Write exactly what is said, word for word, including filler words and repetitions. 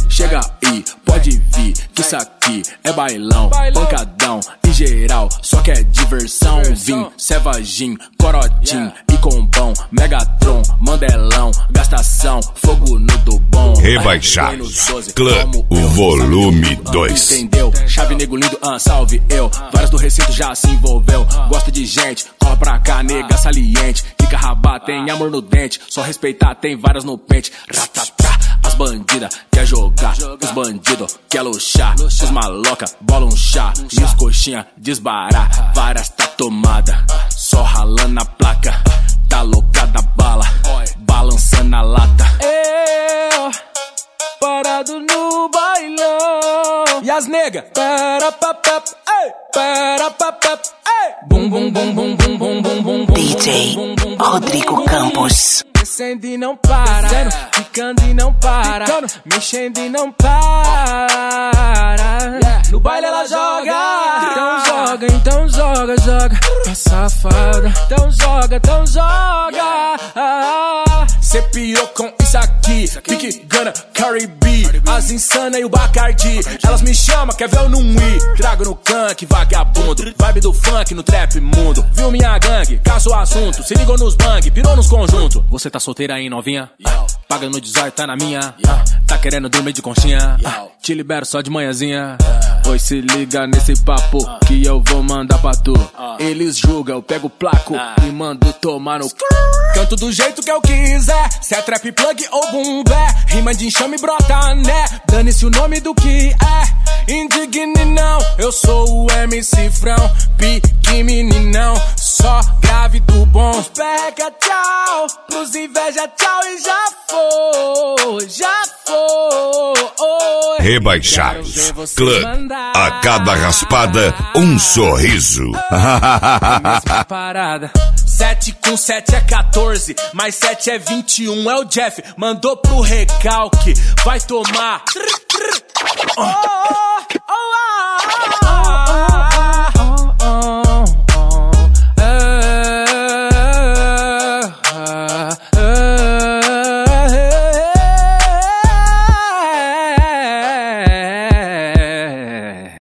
chega aí, pode vir, que isso aqui é bailão, pancadão, em geral, só que é diversão. Vim, Cevagin, Corotim e Combão, Megatron, Mandelão, gastação, fogo no do bom. Rebaixados, Club, o volume dois. Entendeu? Chave nego lindo, ah, salve eu. Vários do recinto já se envolveu. Gosta de gente, cola pra cá, nega saliente. Fica rabá, tem amor no dente. Só respeitar, tem várias no pente. Ratatá, as bandidas quer jogar. Os bandidos quer luxar. Os maloca bola um chá. E os coxinha desbarar. Várias tá tomada, só ralando na placa. Tá louca da bala, balançando a lata. Eu, parado no bailão. E as nega? Para papap, ei, para papap, ei. Bum bum bum bum bum bum bum bum. D J Rodrigo Campos. Descendo e não para, ficando e não para, mexendo e não para. No baile ela joga, então joga, então joga, joga. Tá safada, então joga, então joga. Cê pirou com isso aqui, Big Gunna, Cardi B, as insana e o Bacardi. Elas me chamam, quer ver eu não ir. Trago no canque, vagabundo, vibe do funk no trap mundo. Viu minha gangue, caça o assunto, se ligou nos bang, pirou nos conjuntos. Você tá solteira aí, novinha? Paga no dezoito, tá na minha. Tá querendo dormir de conchinha? Te libero só de manhãzinha. Pois se liga nesse papo que eu vou mandar pra tu. Eles julgam, eu pego o placo e mando tomar no... Canto do jeito que eu quiser, se é trap plug ou boom bap. Rima de enxame brota, né? Dane-se o nome do que é. Indigne não, eu sou o M C Frão. Pique meninão, só grave do bom. Pega tchau, pros inveja tchau e já foi, já foi. Rebaixados, Club, a cada raspada um sorriso. Parada. Sete com sete é quatorze, mais sete é vinte e um. É o Jeff, mandou pro recalque, vai tomar. Oh, oh, oh.